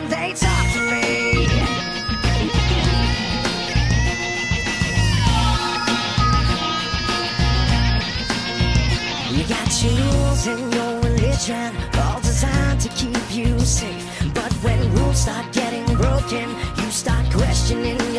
when they talk to me. You got your rules and your religion, all designed to keep you safe. But when rules start getting broken, you start questioning